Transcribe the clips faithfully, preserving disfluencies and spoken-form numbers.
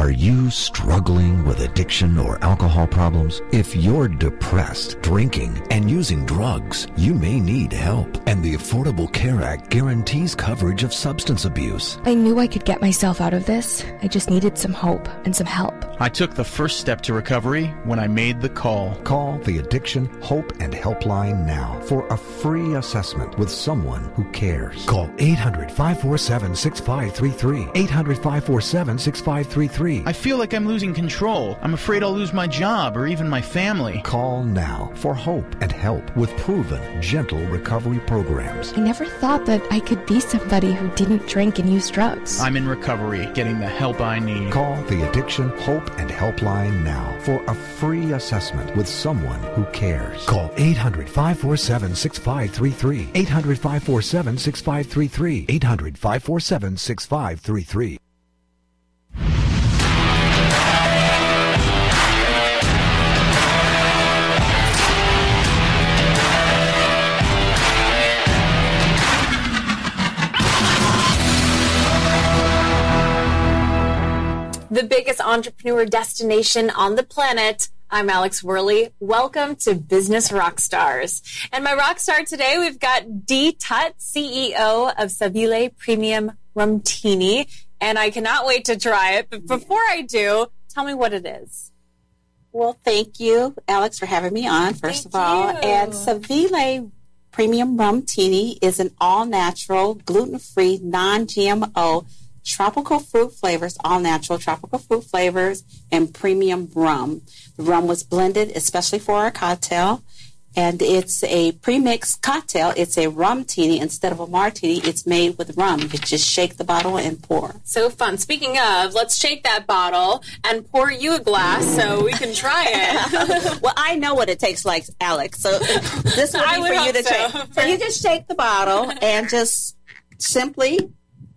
Are you struggling with addiction or alcohol problems? If you're depressed, drinking, and using drugs, you may need help. And the Affordable Care Act guarantees coverage of substance abuse. I knew I could get myself out of this. I just needed some hope and some help. I took the first step to recovery when I made the call. Call the Addiction, Hope, and Helpline now for a free assessment with someone who cares. Call eight hundred, five four seven, six five three three. eight hundred, five four seven, six five three three. I feel like I'm losing control. I'm afraid I'll lose my job or even my family. Call now for hope and help with proven, gentle recovery programs. I never thought that I could be somebody who didn't drink and use drugs. I'm in recovery, getting the help I need. Call the Addiction, Hope, and Helpline now for a free assessment with someone who cares. Call eight hundred, five four seven, six five three three. eight hundred, five four seven, six five three three. eight hundred, five four seven, six five three three. The biggest entrepreneur destination on the planet. I'm Alex Worley. Welcome to Business Rockstars. And my rock star today, we've got Dee Tutt, C E O of Savile Premium Rumtini. And I cannot wait to try it. But before I do, tell me what it is. Well, thank you, Alex, for having me on, first Thank of all. you. And Savile Premium Rumtini is an all-natural, gluten-free, non-G M O tropical fruit flavors, all natural tropical fruit flavors, and premium rum. The rum was blended especially for our cocktail, and it's a pre-mixed cocktail. It's a rumtini instead of a martini. It's made with rum. You just shake the bottle and pour. So fun. Speaking of, let's shake that bottle and pour you a glass so we can try it. Well, I know what it tastes like, Alex, so this will I be would for you hope to so. shake. So you just shake the bottle and just simply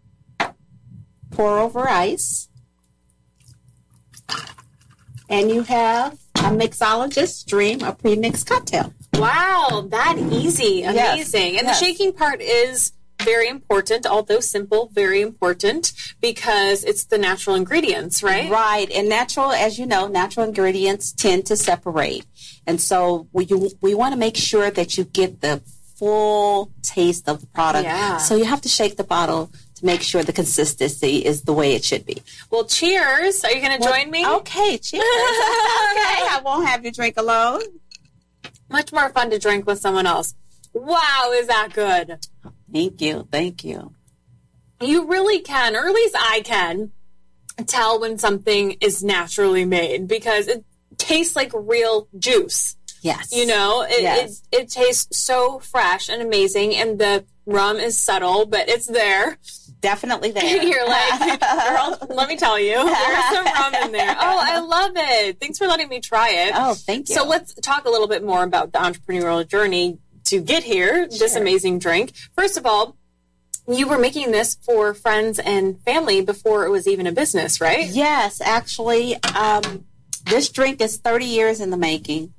pour over ice, and you have a mixologist's dream, a pre-mixed cocktail. Wow, that easy. Amazing. Yes, And yes. the shaking part is very important, although simple, very important, because it's the natural ingredients, right? Right, and natural, as you know, natural ingredients tend to separate. And so we, you, we want to make sure that you get the full taste of the product. Yeah. So you have to shake the bottle to make sure the consistency is the way it should be. Well, cheers. Are you going to Well, join me? Okay, cheers. Okay, I won't have you drink alone. Much more fun to drink with someone else. Wow, is that good? Thank you, thank you. You really can, or at least I can, tell when something is naturally made because it tastes like real juice. Yes. You know, it, Yes. it, it tastes so fresh and amazing, and the rum is subtle, but it's there. Definitely there. You're like, girl, let me tell you, there's some rum in there. Oh, I love it. Thanks for letting me try it. Oh, thank you. So let's talk a little bit more about the entrepreneurial journey to get here, this Sure. amazing drink. First of all, you were making this for friends and family before it was even a business, right? Yes, actually, um, this drink is thirty years in the making.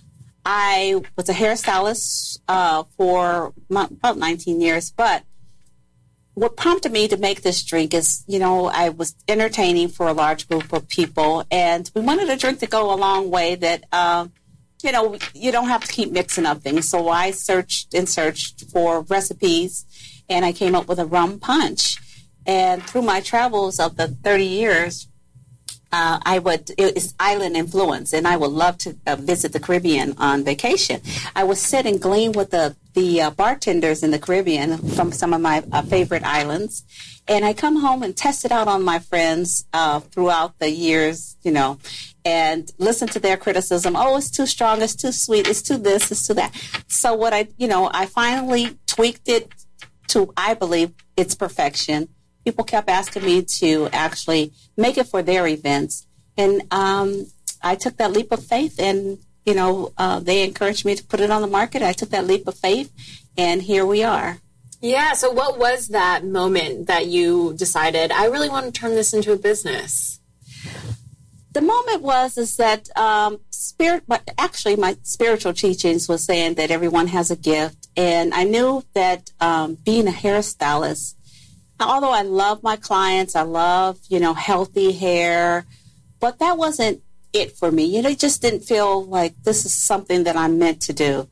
I was a hairstylist uh, for mo- about nineteen years, but what prompted me to make this drink is, you know, I was entertaining for a large group of people, and we wanted a drink to go a long way that, um, you know, you don't have to keep mixing up things. So I searched and searched for recipes, and I came up with a rum punch. And through my travels of the thirty years, Uh, I would, it's island influence, and I would love to uh, visit the Caribbean on vacation. I would sit and glean with the, the uh, bartenders in the Caribbean from some of my uh, favorite islands, and I come home and test it out on my friends uh, throughout the years, you know, and listen to their criticism. Oh, it's too strong, it's too sweet, it's too this, it's too that. So what I, you know, I finally tweaked it to, I believe, its perfection. People kept asking me to actually make it for their events. And um, I took that leap of faith, and, you know, uh, they encouraged me to put it on the market. I took that leap of faith, and here we are. Yeah, so what was that moment that you decided, I really want to turn this into a business? The moment was is that um, spirit, but actually my spiritual teachings was saying that everyone has a gift. And I knew that um, being a hairstylist, although I love my clients, I love, you know, healthy hair, but that wasn't it for me. You know, it just didn't feel like this is something that I'm meant to do.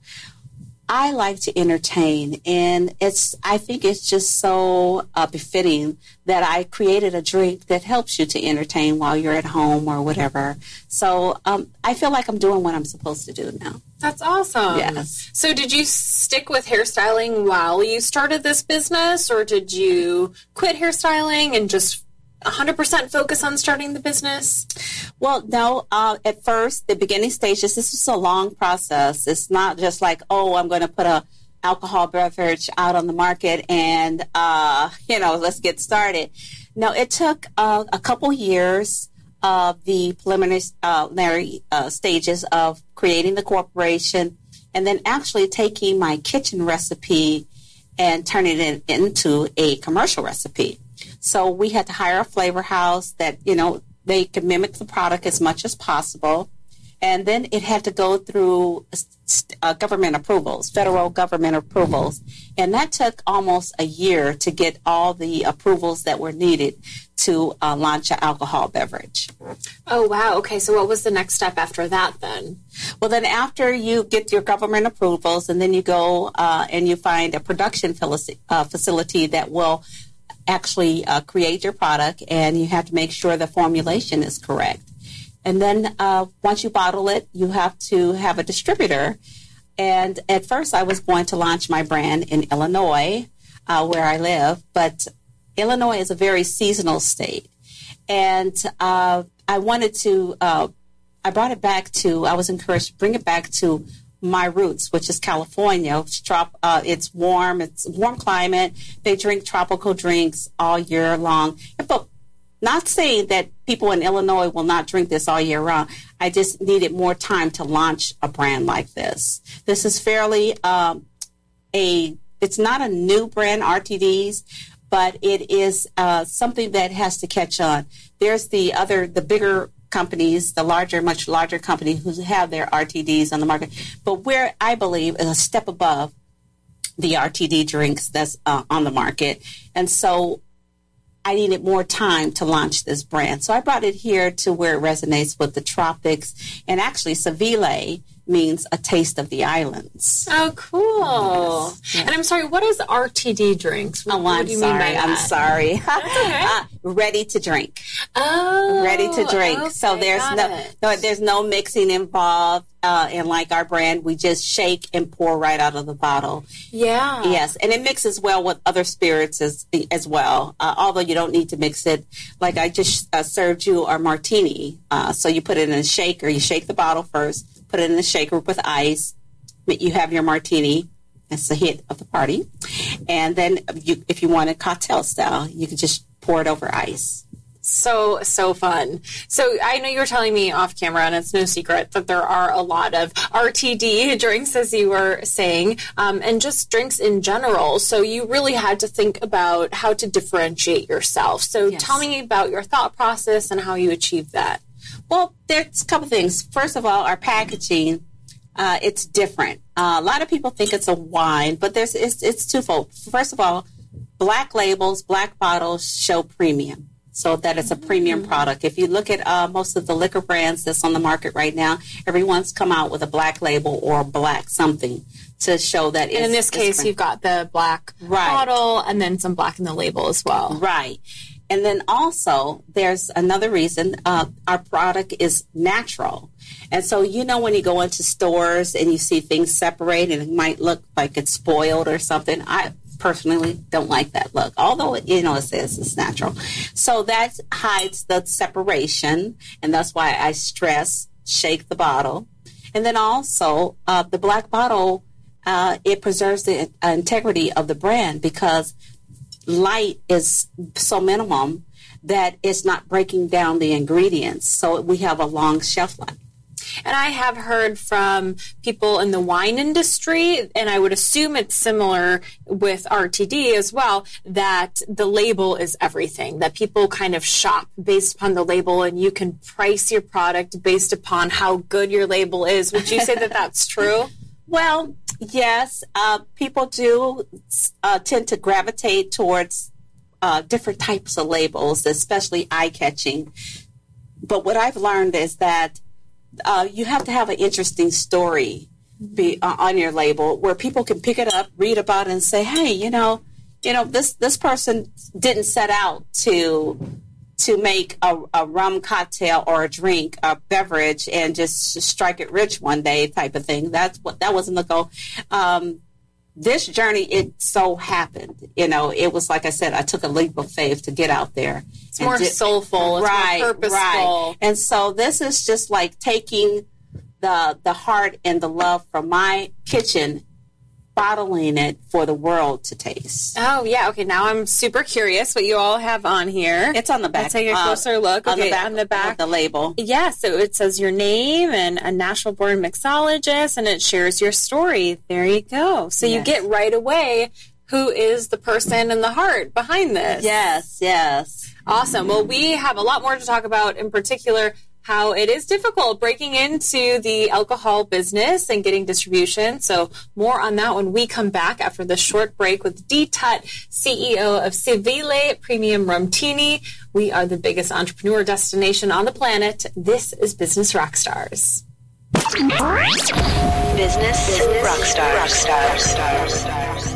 I like to entertain, and it's, I think it's just so uh, befitting that I created a drink that helps you to entertain while you're at home or whatever. So um, I feel like I'm doing what I'm supposed to do now. That's awesome. Yes. So did you stick with hairstyling while you started this business, or did you quit hairstyling and just one hundred percent focus on starting the business? Well, no, uh, at first, the beginning stages, this was a long process. It's not just like, oh, I'm going to put a alcohol beverage out on the market and, uh, you know, let's get started. No, it took uh, a couple years of the preliminary uh, uh, stages of creating the corporation and then actually taking my kitchen recipe and turning it into a commercial recipe. So we had to hire a flavor house that, you know, they could mimic the product as much as possible. And then it had to go through uh, government approvals, federal government approvals. And that took almost a year to get all the approvals that were needed to uh, launch an alcohol beverage. Oh, wow. Okay. So what was the next step after that then? Well, then after you get your government approvals, and then you go uh, and you find a production uh, facility that will actually uh, create your product, and you have to make sure the formulation is correct. And then uh, once you bottle it, you have to have a distributor. And at first I was going to launch my brand in Illinois, uh, where I live, but Illinois is a very seasonal state. And uh, I wanted to, uh, I brought it back to, I was encouraged to bring it back to my roots, which is California. It's, trop, uh, it's warm. It's a warm climate. They drink tropical drinks all year long. But not saying that people in Illinois will not drink this all year round. I just needed more time to launch a brand like this. This is fairly um, a, it's not a new brand, R T Ds, but it is uh, something that has to catch on. There's the other, the bigger companies, the larger, much larger companies who have their R T Ds on the market. But where I believe is a step above the R T D drinks that's uh, on the market. And so I needed more time to launch this brand. So I brought it here to where it resonates with the tropics. And actually, Savile means a taste of the islands. Oh, cool. Yes. Yes. And I'm sorry, what is R T D drinks? What, oh, what I'm do you sorry. mean by that? I'm sorry. That's okay. uh, ready to drink. Oh. Ready to drink. Okay, so there's no, no there's no mixing involved. Uh, and like our brand, we just shake and pour right out of the bottle. Yeah. Yes, and it mixes well with other spirits as as well. Uh, although you don't need to mix it. Like I just uh, served you our martini. Uh, so you put it in a shaker. You shake the bottle first. Put it in a shaker with ice. You have your martini. That's the hit of the party. And then you, if you want it cocktail style, you can just pour it over ice. So, so fun. So I know you were telling me off camera, and it's no secret that there are a lot of R T D drinks, as you were saying, um, and just drinks in general. So you really had to think about how to differentiate yourself. So Yes. Tell me about your thought process and how you achieved that. Well, there's a couple things. First of all, our packaging, uh, it's different. Uh, a lot of people think it's a wine, but there's it's, it's twofold. First of all, black labels, black bottles show premium. So that it's a premium product. If you look at uh, most of the liquor brands that's on the market right now, everyone's come out with a black label or black something to show that. And it's, in this case, premium. you've got the black Right. bottle and then some black in the label as well. Right. And then also, there's another reason. Uh, our product is natural. And so, you know, when you go into stores and you see things separate and it might look like it's spoiled or something, I personally don't like that look, although it, you know, it says it's natural. So that hides the separation, and that's why I stress shake the bottle. And then also, uh, the black bottle, uh, it preserves the uh, integrity of the brand because light is so minimum that it's not breaking down the ingredients. So we have a long shelf life. And I have heard from people in the wine industry, and I would assume it's similar with R T D as well, that the label is everything, that people kind of shop based upon the label, and you can price your product based upon how good your label is. Would you say that that's true? Well, yes, uh, people do uh, tend to gravitate towards uh, different types of labels, especially eye-catching. but what I've learned is that uh, you have to have an interesting story be uh, on your label where people can pick it up, read about it, and say, hey, you know, you know, this this person didn't set out to to make a, a rum cocktail or a drink, a beverage, and just strike it rich one day type of thing. That's what that wasn't the goal. Um, this journey, it so happened. You know, it was like I said, I took a leap of faith to get out there. It's more did, soulful. It's right, more purposeful. Right. And so this is just like taking the the heart and the love from my kitchen, bottling it for the world to taste. Oh, yeah. Okay, now I'm super curious what you all have on here. It's on the back. Let's take a closer uh, look. On okay, the back, on the back. Of the label. Yeah, so it says your name and a natural-born mixologist, and it shares your story. There you go. So yes. You get right away who is the person and the heart behind this. Yes, yes. Awesome. Well, we have a lot more to talk about, in particular how it is difficult breaking into the alcohol business and getting distribution. So more on that when we come back after this short break with Dee Tutt, C E O of Civile Premium Rumtini. We are the biggest entrepreneur destination on the planet. This is Business Rockstars. Business, Business Rockstars. Rockstars. Rockstars.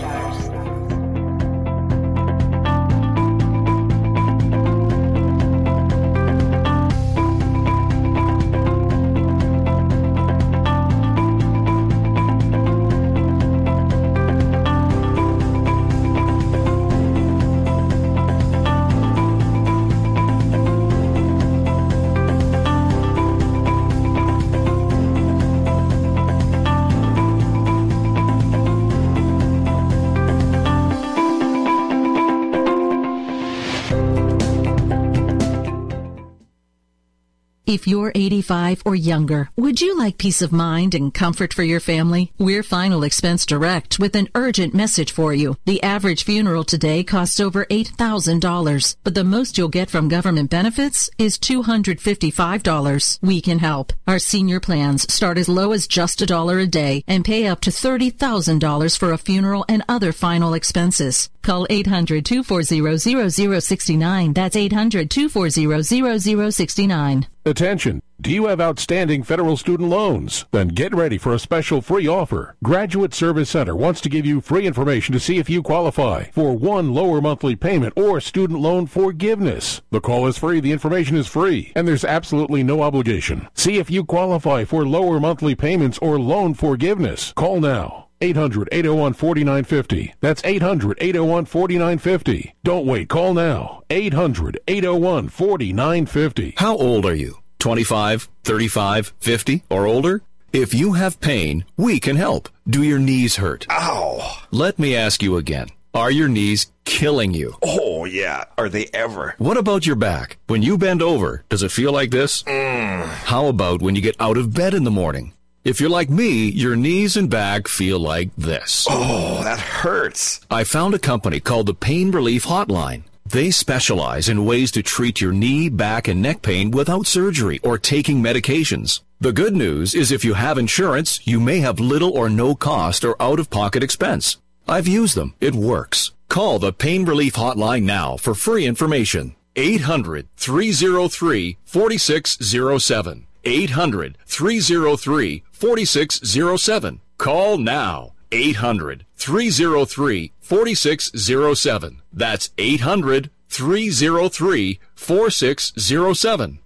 If you're eighty-five or younger, would you like peace of mind and comfort for your family? We're Final Expense Direct with an urgent message for you. The average funeral today costs over eight thousand dollars, but the most you'll get from government benefits is two hundred fifty-five dollars. We can help. Our senior plans start as low as just a dollar a day and pay up to thirty thousand dollars for a funeral and other final expenses. Call eight hundred, two four zero, zero zero six nine. That's eight hundred, two four zero, zero zero six nine. Attention! Do you have outstanding federal student loans? Then get ready for a special free offer. Graduate Service Center wants to give you free information to see if you qualify for one lower monthly payment or student loan forgiveness. The call is free, the information is free, and there's absolutely no obligation. See if you qualify for lower monthly payments or loan forgiveness. Call now. eight hundred, eight oh one, four nine five oh. That's eight hundred, eight oh one, four nine five oh. Don't wait. Call now. eight hundred, eight oh one, four nine five oh. How old are you? twenty-five, thirty-five, fifty, or older? If you have pain, we can help. Do your knees hurt? Ow. Let me ask you again. Are your knees killing you? Oh, yeah. Are they ever? What about your back? When you bend over, does it feel like this? Mm. How about when you get out of bed in the morning? If you're like me, your knees and back feel like this. Oh, that hurts. I found a company called the Pain Relief Hotline. They specialize in ways to treat your knee, back, and neck pain without surgery or taking medications. The good news is if you have insurance, you may have little or no cost or out-of-pocket expense. I've used them. It works. Call the Pain Relief Hotline now for free information. eight hundred, three oh three, four six oh seven. eight hundred, three oh three, four six oh seven. Call now. eight hundred, three oh three, four six oh seven. That's eight hundred, three oh three, four six oh seven.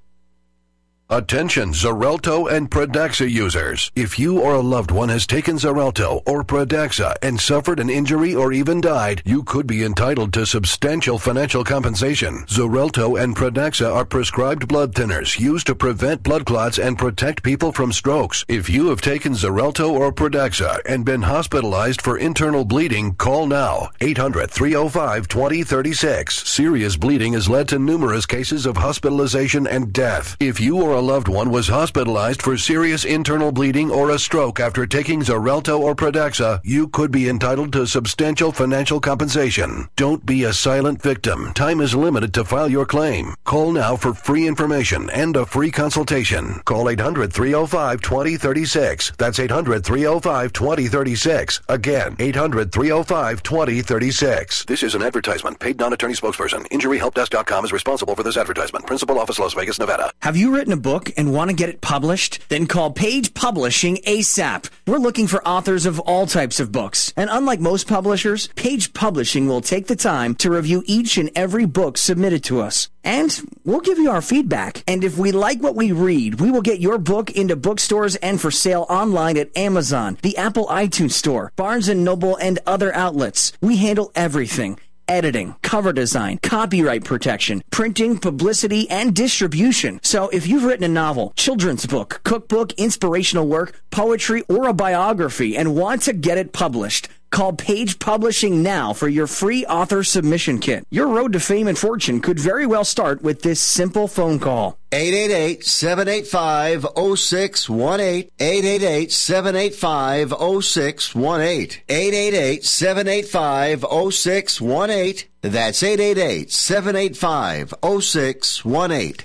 Attention Xarelto and Pradaxa users. If you or a loved one has taken Xarelto or Pradaxa and suffered an injury or even died, you could be entitled to substantial financial compensation. Xarelto and Pradaxa are prescribed blood thinners used to prevent blood clots and protect people from strokes. If you have taken Xarelto or Pradaxa and been hospitalized for internal bleeding, call now. eight hundred, three oh five, two oh three six. Serious bleeding has led to numerous cases of hospitalization and death. If you or a loved one was hospitalized for serious internal bleeding or a stroke after taking Xarelto or Pradaxa, you could be entitled to substantial financial compensation. Don't be a silent victim. Time is limited to file your claim. Call now for free information and a free consultation. Call eight hundred, three oh five, two oh three six. That's eight hundred, three oh five, two oh three six. Again, eight hundred, three oh five, two oh three six. This is an advertisement. Paid non-attorney spokesperson. injury help desk dot com is responsible for this advertisement. Principal office, Las Vegas, Nevada. Have you written a book and want to get it published? Then call Page Publishing ASAP. We're looking for authors of all types of books. And unlike most publishers, Page Publishing will take the time to review each and every book submitted to us. And we'll give you our feedback. And if we like what we read, we will get your book into bookstores and for sale online at Amazon, the Apple iTunes Store, Barnes and Noble, and other outlets. We handle everything. Editing, cover design, copyright protection, printing, publicity, and distribution. So if you've written a novel, children's book, cookbook, inspirational work, poetry, or a biography and want to get it published, call Page Publishing now for your free author submission kit. Your road to fame and fortune could very well start with this simple phone call. eight eight eight, seven eight five, oh six one eight. eight eight eight, seven eight five, oh six one eight. eight eight eight, seven eight five, oh six one eight. That's eight eight eight, seven eight five, oh six one eight.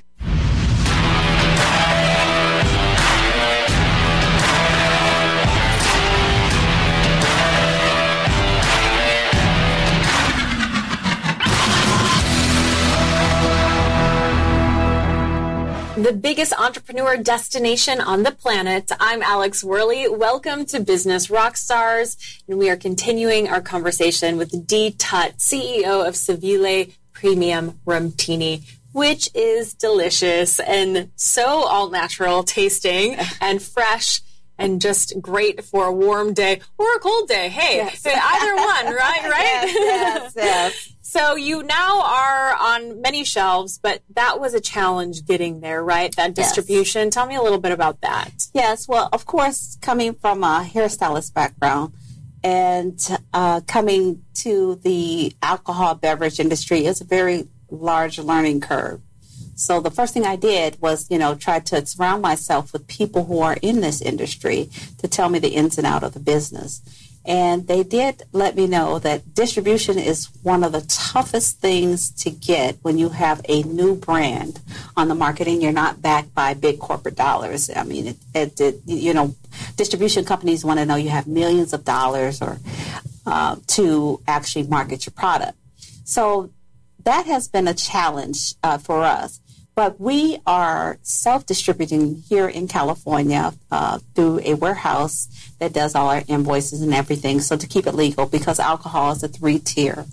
The biggest entrepreneur destination on the planet. I'm Alex Worley. Welcome to Business Rockstars, and we are continuing our conversation with Dee Tutt, C E O of Seville Premium Rumtini, which is delicious and so all-natural tasting and fresh and just great for a warm day or a cold day. Hey, yes. Either one, right? Right? Yes, yes, yes. So you now are on many shelves, but that was a challenge getting there, right? That distribution. Yes. Tell me a little bit about that. Yes. Well, of course, coming from a hairstylist background and uh, coming to the alcohol beverage industry is a very large learning curve. So the first thing I did was, you know, try to surround myself with people who are in this industry to tell me the ins and outs of the business. And they did let me know that distribution is one of the toughest things to get when you have a new brand on the market and you're not backed by big corporate dollars. I mean, it, it, it you know, distribution companies want to know you have millions of dollars or uh, to actually market your product. So that has been a challenge uh, for us. But we are self-distributing here in California uh, through a warehouse that does all our invoices and everything. So to keep it legal, because alcohol is a three-tier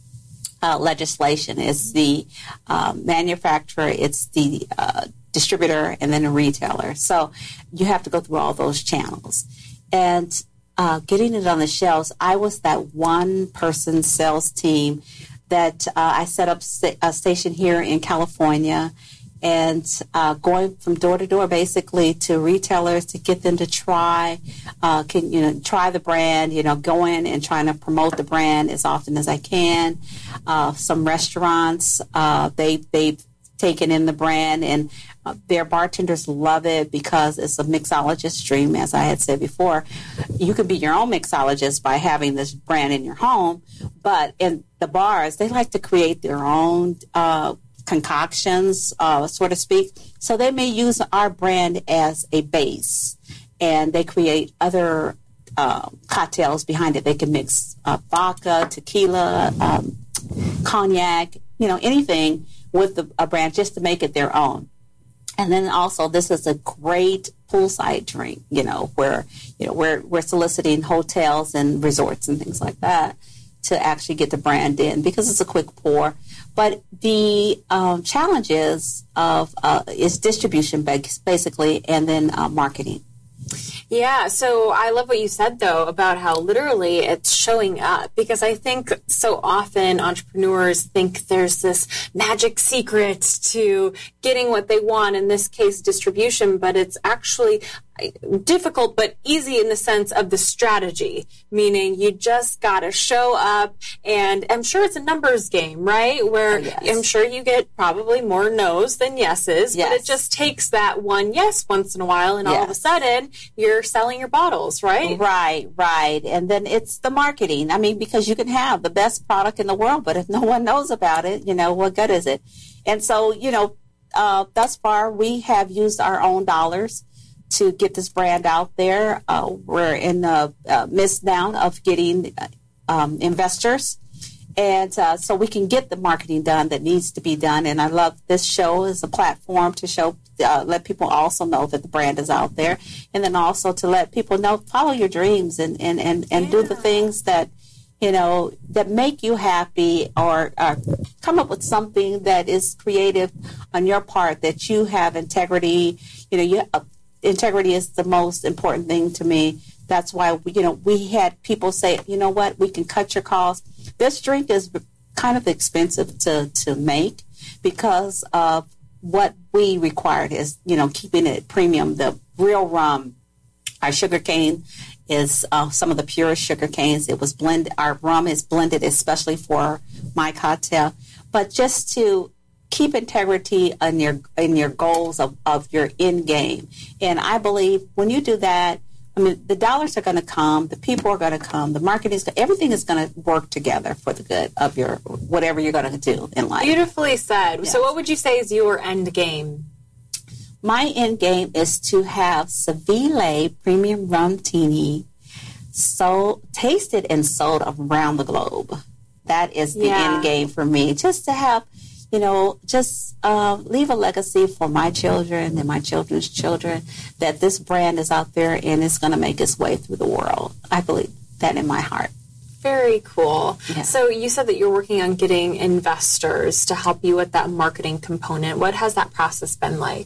uh, legislation. It's the uh, manufacturer, it's the uh, distributor, and then a retailer. So you have to go through all those channels. And uh, getting it on the shelves, I was that one-person sales team that uh, I set up a station here in California and uh, going from door to door basically to retailers to get them to try, uh, can, you know, try the brand, you know, go in and trying to promote the brand as often as I can. Uh, some restaurants, uh, they, they've taken in the brand and uh, their bartenders love it because it's a mixologist stream, as I had said before. You can be your own mixologist by having this brand in your home, but in the bars, they like to create their own uh, concoctions, uh, so to speak. So they may use our brand as a base, and they create other uh, cocktails behind it. They can mix uh, vodka, tequila, um, cognac, you know, anything with the, a brand just to make it their own. And then also, this is a great poolside drink, you know, where, you know, we're, we're soliciting hotels and resorts and things like that to actually get the brand in because it's a quick pour. But the um, challenge is, of, uh, is distribution, basically, and then uh, marketing. Yeah, so I love what you said, though, about how literally it's showing up, because I think so often entrepreneurs think there's this magic secret to getting what they want, in this case, distribution, but it's actually difficult but easy in the sense of the strategy, meaning you just got to show up, and I'm sure it's a numbers game, right? Where oh, yes. I'm sure you get probably more no's than yeses, yes. but it just takes that one yes once in a while, and yes. all of a sudden you're selling your bottles, right? Right, right. And then it's the marketing. I mean, because you can have the best product in the world, but if no one knows about it, you know, what good is it? And so, you know, uh, thus far we have used our own dollars to get this brand out there. Uh, we're in the uh, midst now of getting um, investors. And uh, so we can get the marketing done that needs to be done. And I love this show as a platform to show, uh, let people also know that the brand is out there. And then also to let people know, follow your dreams and, and, and, and yeah. do the things that, you know, that make you happy, or uh, come up with something that is creative on your part, that you have integrity. You know, you uh, integrity is the most important thing to me. That's why, we, you know, we had people say, you know what, we can cut your costs. This drink is kind of expensive to, to make because of what we required is, you know, keeping it premium. The real rum, our sugar cane is uh, some of the purest sugar canes. It was blended. Our rum is blended especially for my cocktail. But just to keep integrity in your in your goals of, of your end game. And I believe when you do that, I mean, the dollars are going to come, the people are going to come, the marketing is, everything is going to work together for the good of your, whatever you're going to do in life. Beautifully said. Yes. So what would you say is your end game? My end game is to have Seville Premium Rum Tini so tasted and sold around the globe. That is the yeah. end game for me. Just to have, you know, just uh, leave a legacy for my children and my children's children, that this brand is out there and it's going to make its way through the world. I believe that in my heart. Very cool. Yeah. So you said that you're working on getting investors to help you with that marketing component. What has that process been like?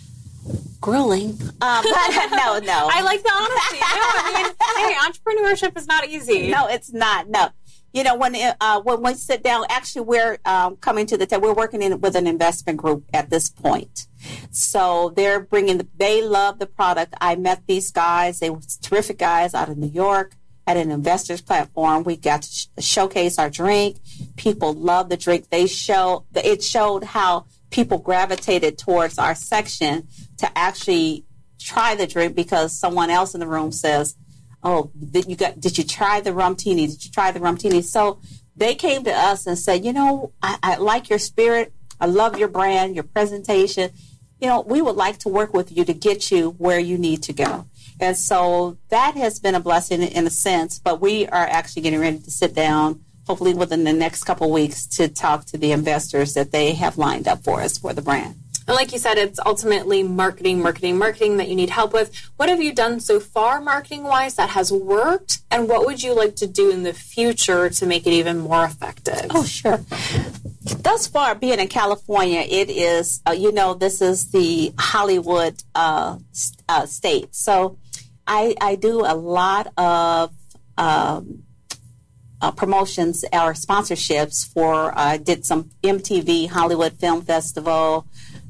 Grueling. Um, no, no. I like the honesty. No, I mean, hey, entrepreneurship is not easy. No, it's not. No. You know, when uh, when we sit down, actually, we're um, coming to the table. We're working in, with an investment group at this point. So they're bringing, the, they love the product. I met these guys. They were terrific guys out of New York at an investors platform. We got to sh- showcase our drink. People love the drink. They show, it showed how people gravitated towards our section to actually try the drink because someone else in the room says, oh, did you got? Did you try the rum tini? Did you try the rum tini? So they came to us and said, you know, I, I like your spirit. I love your brand, your presentation. You know, we would like to work with you to get you where you need to go. And so that has been a blessing in a sense, but we are actually getting ready to sit down, hopefully within the next couple of weeks, to talk to the investors that they have lined up for us for the brand. And like you said, it's ultimately marketing, marketing, marketing that you need help with. What have you done so far marketing-wise that has worked? And what would you like to do in the future to make it even more effective? Oh, sure. Thus far, being in California, it is, uh, you know, this is the Hollywood uh, uh, state. So I, I do a lot of um, uh, promotions or sponsorships for, I uh, did some M T V Hollywood Film Festival.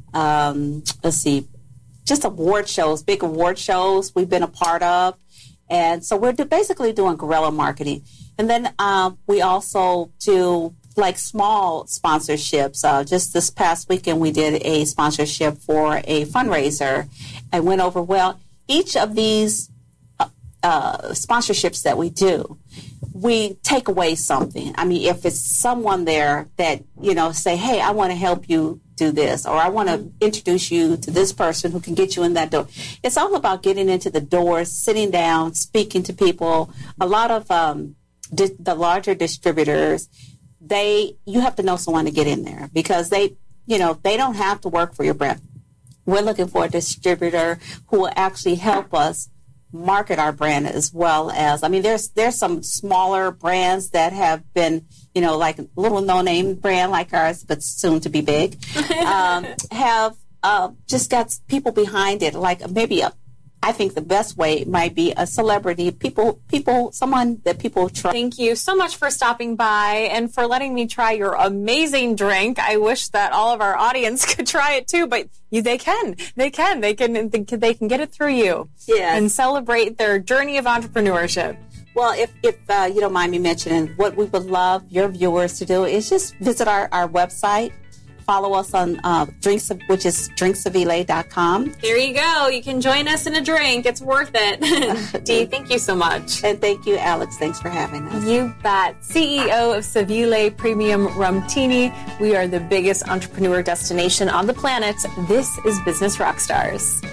Um, let's see, just award shows, big award shows we've been a part of. And so we're do, basically doing guerrilla marketing. And then um, we also do like small sponsorships. Uh, just this past weekend, we did a sponsorship for a fundraiser and went over well. Each of these uh, uh, sponsorships that we do, we take away something. I mean, if it's someone there that, you know, say, hey, I want to help you do this, or I want to introduce you to this person who can get you in that door. It's all about getting into the doors, sitting down, speaking to people. A lot of um, di- the larger distributors, they you have to know someone to get in there because they, you know, they don't have to work for your brand. We're looking for a distributor who will actually help us market our brand as well as, I mean, there's there's some smaller brands that have been, you know, like a little no-name brand like ours, but soon to be big, um, have uh, just got people behind it, like maybe a, I think the best way might be a celebrity, people, people, someone that people trust. Thank you so much for stopping by and for letting me try your amazing drink. I wish that all of our audience could try it too, but you, they can, they can, they can, they can get it through you. Yes. And celebrate their journey of entrepreneurship. Well, if, if uh, you don't mind me mentioning, what we would love your viewers to do is just visit our, our website. Follow us on uh, drinks, which is drinks of L A dot com. There you go. You can join us in a drink. It's worth it. Dee, thank you so much. And thank you, Alex. Thanks for having us. You bet. C E O of Seville Premium Rumtini. We are the biggest entrepreneur destination on the planet. This is Business Rockstars.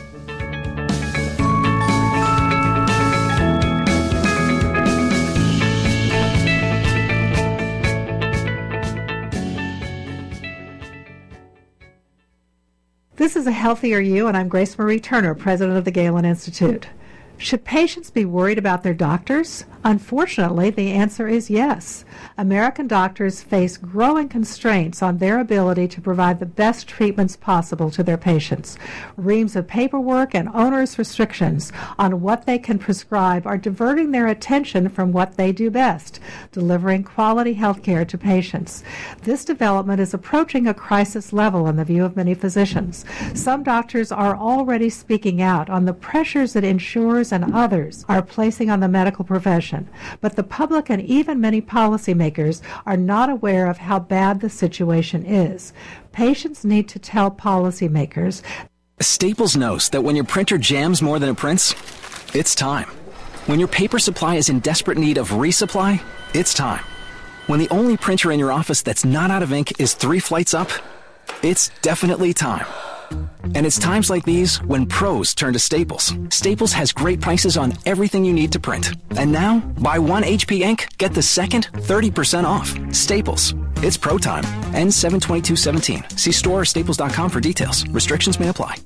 This is A Healthier You, and I'm Grace Marie Turner, president of the Galen Institute. Should patients be worried about their doctors? Unfortunately, the answer is yes. American doctors face growing constraints on their ability to provide the best treatments possible to their patients. Reams of paperwork and onerous restrictions on what they can prescribe are diverting their attention from what they do best, delivering quality health care to patients. This development is approaching a crisis level in the view of many physicians. Some doctors are already speaking out on the pressures that insurers and others are placing on the medical profession, but the public and even many policymakers are not aware of how bad the situation is. Patients need to tell policymakers. Staples knows that when your printer jams more than it prints, it's time. When your paper supply is in desperate need of resupply, it's time. When the only printer in your office that's not out of ink is three flights up, it's definitely time. And it's times like these when pros turn to Staples. Staples has great prices on everything you need to print. And now, buy one H P ink, get the second thirty percent off. Staples. It's pro time. Ends seven twenty-two seventeen. See store or staples dot com for details. Restrictions may apply.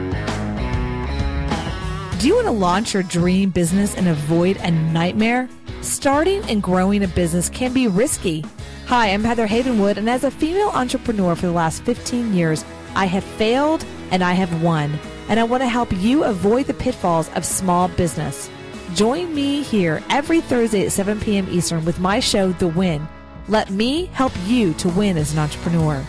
Do you want to launch your dream business and avoid a nightmare? Starting and growing a business can be risky. Hi, I'm Heather Havenwood, and as a female entrepreneur for the last fifteen years, I have failed and I have won, and I want to help you avoid the pitfalls of small business. Join me here every Thursday at seven p.m. Eastern with my show, The Win. Let me help you to win as an entrepreneur.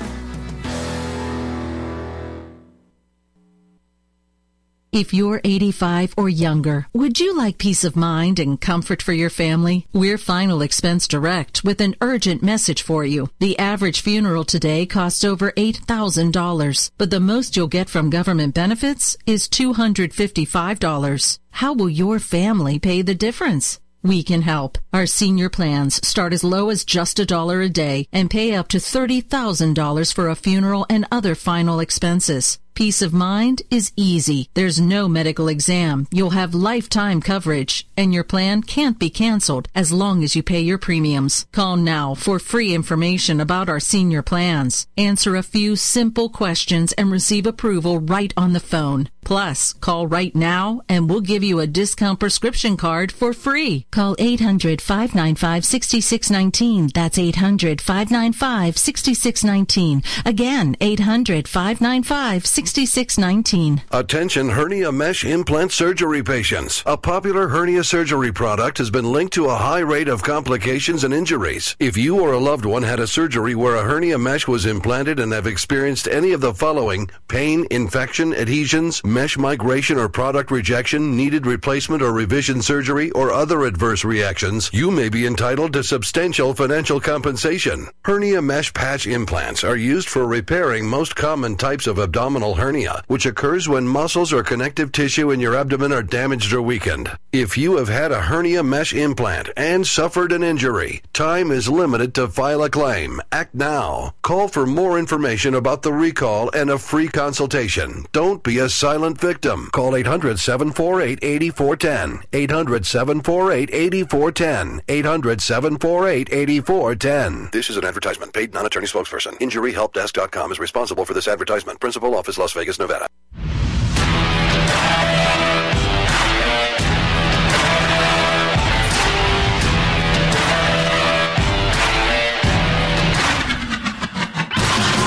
If you're eighty-five or younger, would you like peace of mind and comfort for your family? We're Final Expense Direct with an urgent message for you. The average funeral today costs over eight thousand dollars, but the most you'll get from government benefits is two hundred fifty-five dollars. How will your family pay the difference? We can help. Our senior plans start as low as just a dollar a day and pay up to thirty thousand dollars for a funeral and other final expenses. Peace of mind is easy. There's no medical exam. You'll have lifetime coverage, and your plan can't be canceled as long as you pay your premiums. Call now for free information about our senior plans. Answer a few simple questions and receive approval right on the phone. Plus, call right now and we'll give you a discount prescription card for free. Call eight hundred, five nine five, six six one nine. That's eight hundred, five nine five, six six one nine. Again, eight hundred, five nine five, six six one nine. Attention hernia mesh implant surgery patients. A popular hernia surgery product has been linked to a high rate of complications and injuries. If you or a loved one had a surgery where a hernia mesh was implanted and have experienced any of the following: pain, infection, adhesions, mesh migration or product rejection, needed replacement or revision surgery, or other adverse reactions, you may be entitled to substantial financial compensation. Hernia mesh patch implants are used for repairing most common types of abdominal hernia, which occurs when muscles or connective tissue in your abdomen are damaged or weakened. If you have had a hernia mesh implant and suffered an injury, time is limited to file a claim. Act now. Call for more information about the recall and a free consultation. Don't be a silent victim. Call eight hundred, seven four eight, eight four one zero. eight hundred, seven four eight, eight four one zero. eight hundred, seven four eight, eight four one zero. This is an advertisement. Paid non-attorney spokesperson. injury help desk dot com is responsible for this advertisement. Principal office, Las Vegas, Nevada.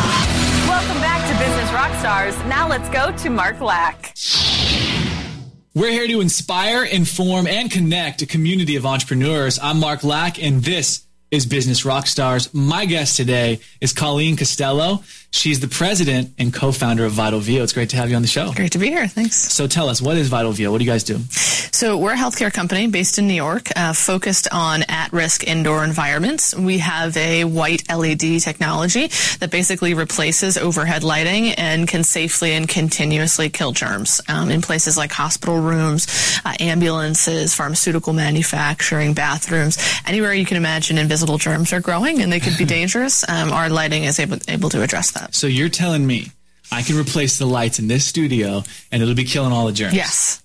Welcome back to Business Rockstars. Now let's go to Mark Lack. We're here to inspire, inform, and connect a community of entrepreneurs. I'm Mark Lack, and this is Business Rockstars. My guest today is Colleen Costello. She's the president and co-founder of Vital View. It's great to have you on the show. Great to be here. Thanks. So tell us, what is Vital View? What do you guys do? So we're a healthcare company based in New York, uh, focused on at-risk indoor environments. We have a white L E D technology that basically replaces overhead lighting and can safely and continuously kill germs um, in places like hospital rooms, uh, ambulances, pharmaceutical manufacturing, bathrooms, anywhere you can imagine invisible germs are growing and they could be dangerous. Um, our lighting is able, able to address that. So you're telling me I can replace the lights in this studio and it'll be killing all the germs? Yes.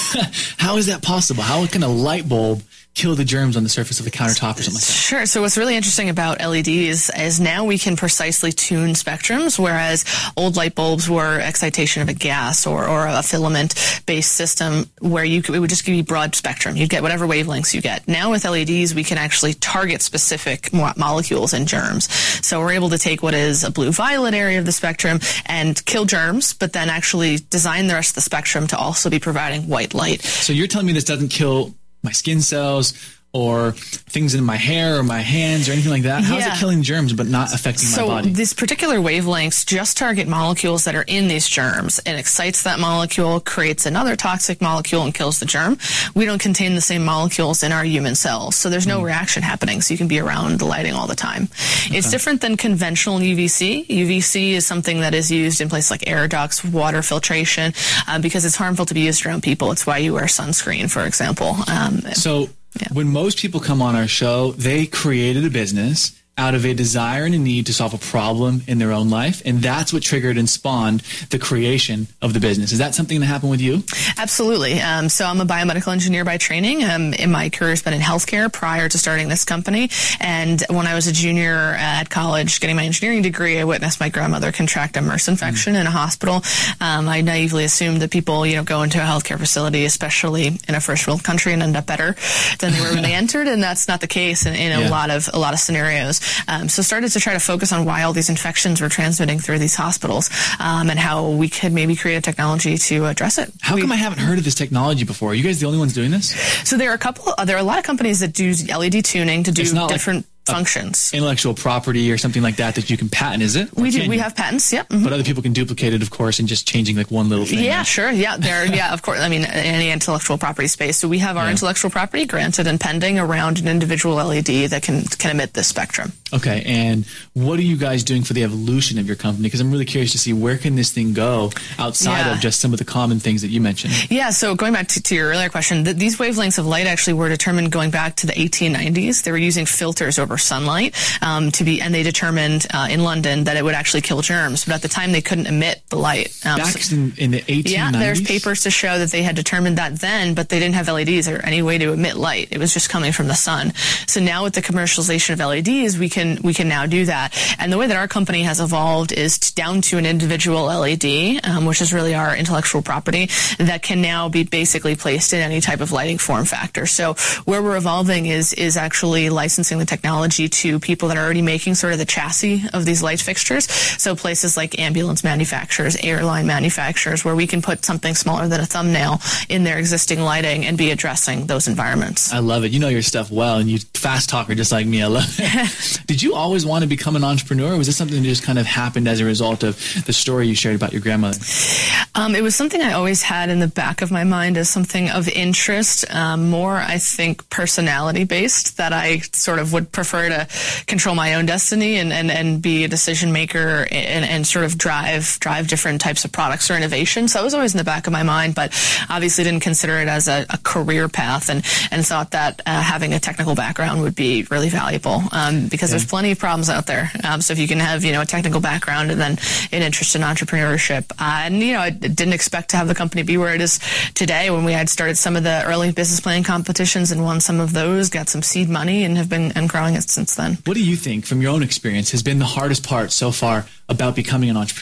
How is that possible? How can a light bulb kill the germs on the surface of the countertop or something like that? Sure. So what's really interesting about L E Ds is now we can precisely tune spectrums, whereas old light bulbs were excitation of a gas or, or a filament-based system where you could, it would just give you broad spectrum. You'd get whatever wavelengths you get. Now with L E Ds, we can actually target specific mo- molecules and germs. So we're able to take what is a blue-violet area of the spectrum and kill germs, but then actually design the rest of the spectrum to also be providing white light. So you're telling me this doesn't kill my skin cells or things in my hair or my hands or anything like that? How Yeah. is it killing germs but not affecting So my body? these particular wavelengths just target molecules that are in these germs. It excites that molecule, creates another toxic molecule, and kills the germ. We don't contain the same molecules in our human cells, so there's no Mm. reaction happening, so you can be around the lighting all the time. It's different than conventional U V C. U V C is something that is used in places like air ducts, water filtration, uh, because it's harmful to be used around people. It's why you wear sunscreen, for example. Um, So when most people come on our show, they created a business out of a desire and a need to solve a problem in their own life, and that's what triggered and spawned the creation of the business. Is that something that happened with you? Absolutely. Um, so I'm a biomedical engineer by training. Um, in my career has been in healthcare prior to starting this company. And when I was a junior at college getting my engineering degree, I witnessed my grandmother contract a MRSA infection mm. in a hospital. Um, I naively assumed that people, you know, go into a healthcare facility, especially in a first world country, and end up better than they were when they entered. And that's not the case in, in a Yeah. lot of a lot of scenarios. Um, so started to try to focus on why all these infections were transmitting through these hospitals, um, and how we could maybe create a technology to address it. How we, come I haven't heard of this technology before? Are you guys the only ones doing this? So there are a couple. Uh, there are a lot of companies that do L E D tuning to do It's not different like functions. Intellectual property or something like that that you can patent, is it? Or We do. can We you? have patents. Yep. mhm. But other people can duplicate it, of course, and just changing like one little thing. Yeah, right? sure. Yeah, there. Yeah, of course. I mean, any intellectual property space. So we have our Yeah. intellectual property granted and pending around an individual L E D that can can emit this spectrum. Okay, and what are you guys doing for the evolution of your company? Because I'm really curious to see where can this thing go outside Yeah. of just some of the common things that you mentioned. Yeah, so going back to, to your earlier question, th- these wavelengths of light actually were determined going back to the eighteen nineties. They were using filters over sunlight um, to be, and they determined uh, in London that it would actually kill germs. But at the time, they couldn't emit the light. Um, Back so- in, in the eighteen nineties? Yeah, there's papers to show that they had determined that then, but they didn't have L E Ds or any way to emit light. It was just coming from the sun. So now with the commercialization of L E Ds, we can we can now do that. And the way that our company has evolved is to, down to an individual L E D, um, which is really our intellectual property, that can now be basically placed in any type of lighting form factor. So where we're evolving is is actually licensing the technology to people that are already making sort of the chassis of these light fixtures. So places like ambulance manufacturers, airline manufacturers, where we can put something smaller than a thumbnail in their existing lighting and be addressing those environments. I love it. You know your stuff well, and you fast talker just like me. I love it. Did you always want to become an entrepreneur, or was this something that just kind of happened as a result of the story you shared about your grandmother? Um, it was something I always had in the back of my mind as something of interest, um, more, I think, personality-based, that I sort of would prefer to control my own destiny and, and, and be a decision maker and, and sort of drive drive different types of products or innovation. So it was always in the back of my mind, but obviously didn't consider it as a, a career path, and, and thought that uh, having a technical background would be really valuable, um, because Yeah. there's plenty of problems out there. Um, so if you can have, you know, a technical background and then an interest in entrepreneurship, uh, and, you know, I didn't expect to have the company be where it is today. When we had started some of the early business planning competitions and won some of those, got some seed money, and have been and growing it since then. What do you think, from your own experience, has been the hardest part so far about becoming an entrepreneur?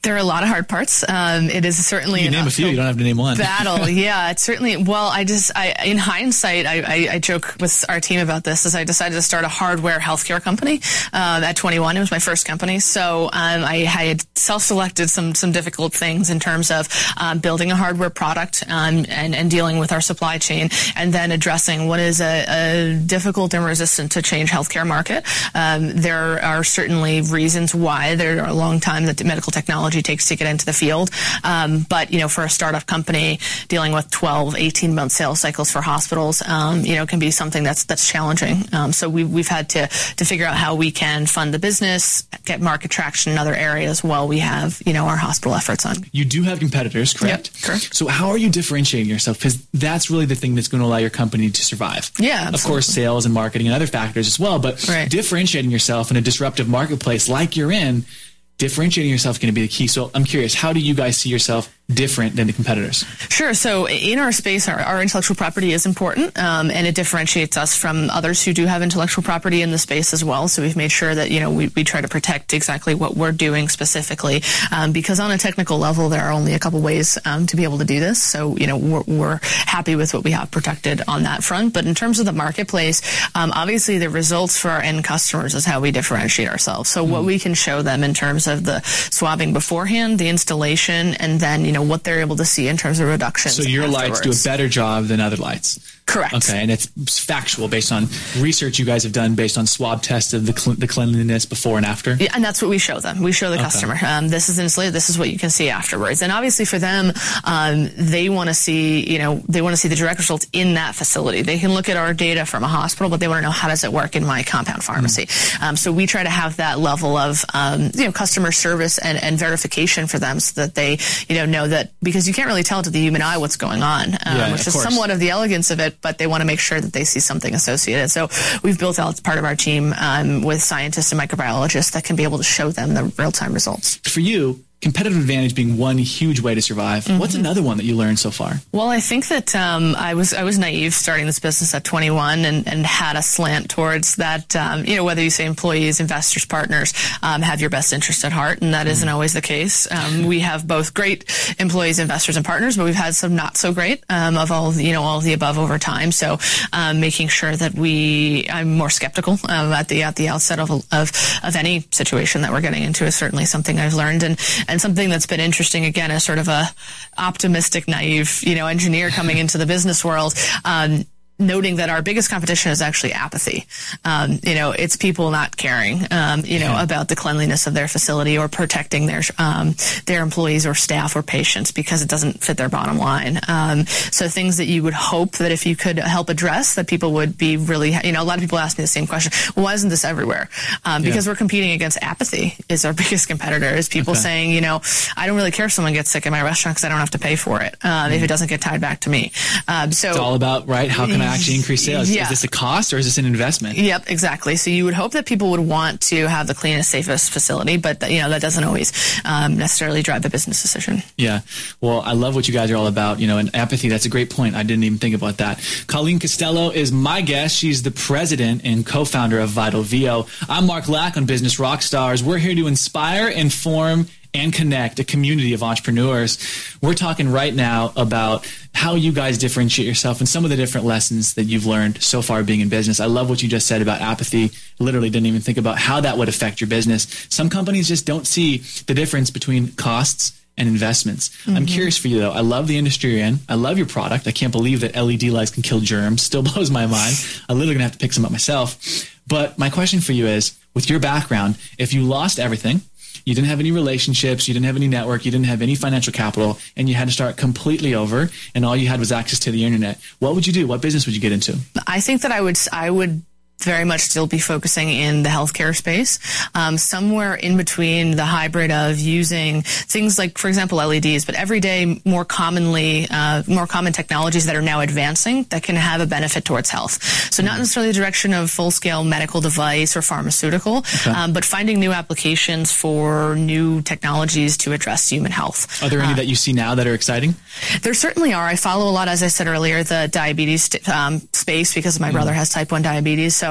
There are a lot of hard parts. Um, it is certainly you name a few. You don't have to name one. Battle, yeah. It's certainly. Well, I just, I in hindsight, I, I, I joke with our team about this. As I decided to start a hardware healthcare company uh, at twenty-one. It was my first company, so um, I had self-selected some some difficult things in terms of um, building a hardware product um, and and dealing with our supply chain, and then addressing what is a, a difficult and resistant to change healthcare market. Um, there are certainly reasons why there are a long time that the medical technology takes to get into the field. Um, but, you know, for a startup company dealing with twelve, eighteen month sales cycles for hospitals, um, you know, can be something that's, that's challenging. Um, so we, we've had to, to figure out how we can fund the business, get market traction in other areas while we have, you know, our hospital efforts on. You do have competitors, correct? Yep, correct. So how are you differentiating yourself? Because that's really the thing that's going to allow your company to survive. Yeah, absolutely. Of course, sales and marketing and other factors as well, but right. differentiating yourself in a disruptive marketplace like you're in, differentiating yourself is going to be the key. So I'm curious, how do you guys see yourself different than the competitors? Sure. So in our space, our, our intellectual property is important, um, and it differentiates us from others who do have intellectual property in the space as well. So we've made sure that, you know, we, we try to protect exactly what we're doing specifically, um, because on a technical level, there are only a couple ways um, to be able to do this. So, you know, we're, we're happy with what we have protected on that front. But in terms of the marketplace, um, obviously the results for our end customers is how we differentiate ourselves. So mm. what we can show them in terms of the swabbing beforehand, the installation, and then, you know, what they're able to see in terms of reductions. So your afterwards. lights do a better job than other lights. Correct. Okay, and it's factual based on research you guys have done based on swab tests of the, cl- the cleanliness before and after? Yeah, and that's what we show them. We show the okay. customer. Um, this is insulated. This is what you can see afterwards. And obviously for them, um, they want to see, you know, they want to see the direct results in that facility. They can look at our data from a hospital, but they want to know how does it work in my compound pharmacy. Mm. Um, so we try to have that level of, um, you know, customer service and, and verification for them so that they, you know, know that, because you can't really tell to the human eye what's going on, um, yeah, which is course. somewhat of the elegance of it, but they want to make sure that they see something associated. So we've built out part of our team um, with scientists and microbiologists that can be able to show them the real-time results. For you, competitive advantage being one huge way to survive. Mm-hmm. What's another one that you learned so far? Well, I think that um, I was I was naive starting this business at twenty-one and, and had a slant towards that, um, you know, whether you say employees, investors, partners, um, have your best interest at heart, and that mm-hmm. isn't always the case. Um, we have both great employees, investors, and partners, but we've had some not so great um, of all, you know, all of the above over time. So um, making sure that we, I'm more skeptical um, at the at the outset of, of of any situation that we're getting into is certainly something I've learned. And And something that's been interesting, again, as sort of a optimistic, naive, you know, engineer coming into the business world, um, noting that our biggest competition is actually apathy. Um, you know, it's people not caring, um, you know, yeah. about the cleanliness of their facility or protecting their um, their employees or staff or patients because it doesn't fit their bottom line. Um, so things that you would hope that if you could help address, that people would be really, you know, a lot of people ask me the same question. Well, why isn't this everywhere? Um, because yeah. we're competing against apathy is our biggest competitor. Is people okay. saying, you know, I don't really care if someone gets sick in my restaurant because I don't have to pay for it um, mm. if it doesn't get tied back to me. Um, so it's all about, right, how can I actually increase sales? Yeah. Is this a cost or is this an investment? Yep, exactly. So you would hope that people would want to have the cleanest, safest facility, but you know that doesn't always um, necessarily drive a business decision. Yeah. Well, I love what you guys are all about. You know, and apathy, that's a great point. I didn't even think about that. Colleen Costello is my guest. She's the president and co-founder of Vital Veo. I'm Mark Lack on Business Rockstars. We're here to inspire, inform, and connect a community of entrepreneurs. We're talking right now about how you guys differentiate yourself and some of the different lessons that you've learned so far being in business. I love what you just said about apathy. Literally didn't even think about how that would affect your business. Some companies just don't see the difference between costs and investments. Mm-hmm. I'm curious for you, though. I love the industry you're in. I love your product. I can't believe that L E D lights can kill germs. Still blows my mind. I'm literally going to have to pick some up myself. But my question for you is, with your background, if you lost everything, you didn't have any relationships, you didn't have any network, you didn't have any financial capital, and you had to start completely over, and all you had was access to the internet, what would you do? What business would you get into? I think that I would, I would very much still be focusing in the healthcare space, um, somewhere in between the hybrid of using things like, for example, L E Ds, but every day more commonly, uh, more common technologies that are now advancing that can have a benefit towards health. So not necessarily the direction of full-scale medical device or pharmaceutical, okay. um, but finding new applications for new technologies to address human health. Are there any uh, that you see now that are exciting? There certainly are. I follow a lot, as I said earlier, the diabetes um, space because my mm. brother has type one diabetes. So